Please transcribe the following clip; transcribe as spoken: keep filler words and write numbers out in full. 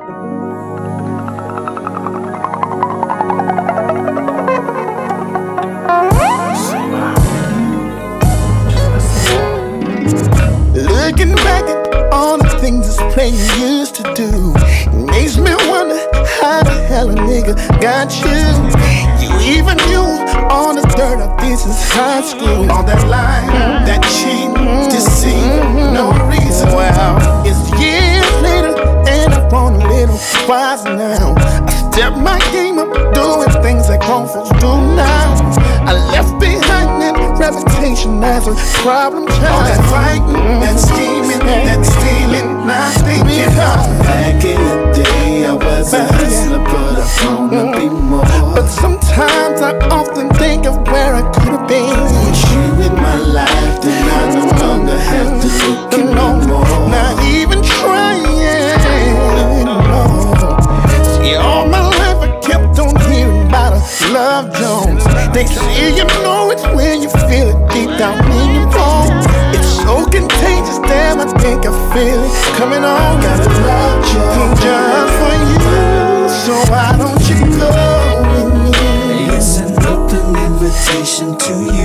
Looking back at all the things this player used to do, it makes me wonder how the hell a nigga got you. You even knew all the dirt of this is high school. All that lying, that cheating, deceit, no reason. Well, it's years later and I'm grown a little wiser now. I stepped my game up, doing things that grown folks do now. I left behind that reputation as a problem child. All that fighting, that scheming, that stealing, not thinking how. Back in the day, I was a hustler, but I wanna be more. But sometimes I often think of where I could have been. With you in my life, then I no longer have to look no more. Not even trying, no. See, all my life I kept on hearing about a Love Jones. They say you know it's when you feel it deep down in your bones. It's so contagious, damn, I think I feel it coming on. Got a love Jones just for you, so why don't you go with me? It's an open invitation to you.